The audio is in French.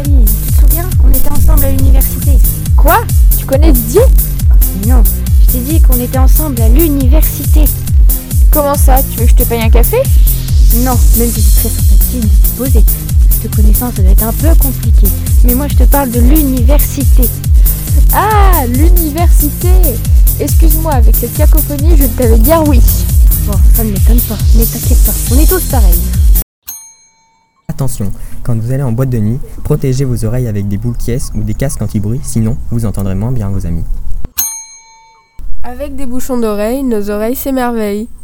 Sally, tu te souviens? On était ensemble à l'université. Quoi? Tu connais Didier? Non, je t'ai dit qu'on était ensemble à l'université. Comment ça? Tu veux que je te paye un café? Non, même si c'est très sympathique de te poser. Cette connaissance, ça doit être un peu compliqué. Mais moi, je te parle de l'université. Ah, l'université! Excuse-moi, avec cette cacophonie, je t'avais dire oui. Bon, ça ne m'étonne pas, mais t'inquiète pas, on est tous pareils. Attention, quand vous allez en boîte de nuit, protégez vos oreilles avec des boules qui ou des casques anti-bruit, sinon vous entendrez moins bien vos amis. Avec des bouchons d'oreilles, nos oreilles s'émerveillent.